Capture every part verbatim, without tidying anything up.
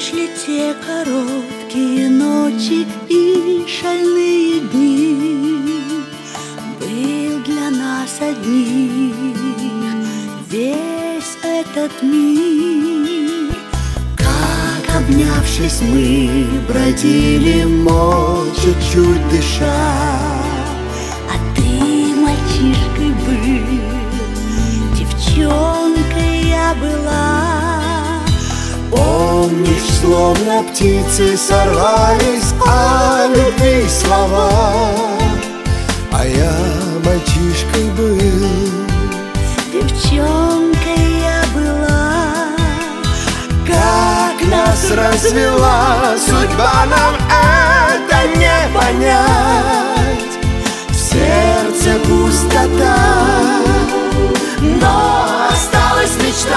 Помнишь ли те короткие ночи и шальные дни? Был для нас одних весь этот мир. Как, обнявшись, мы бродили молча, чуть дыша, а ты мальчишкой был, девчонкой я была. Помнишь, словно птицы сорвались о любви слова, а я мальчишкой был, девчонкой я была. как нас развела судьба, нам это не понять. В сердце пустота, но осталась мечта.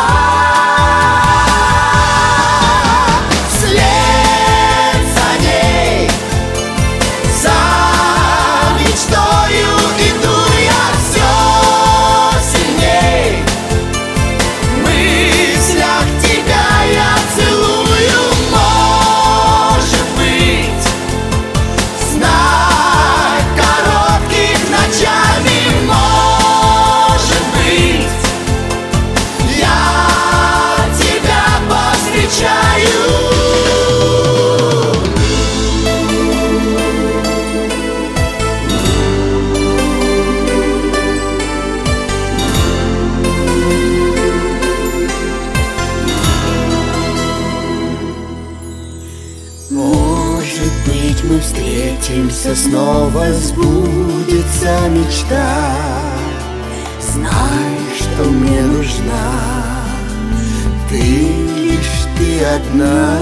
Может быть, мы встретимся снова, сбудется мечта. Знай, Что мне нужна ты, лишь ты одна.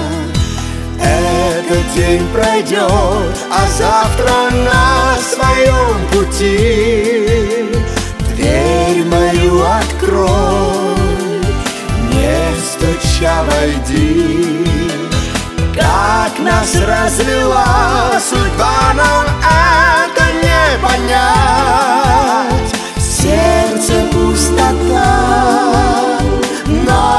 Этот день пройдет, а завтра на своем пути дверь мою открой, не стуча войди. Как нас развела судьба, нам это не понять. в сердце пустота, но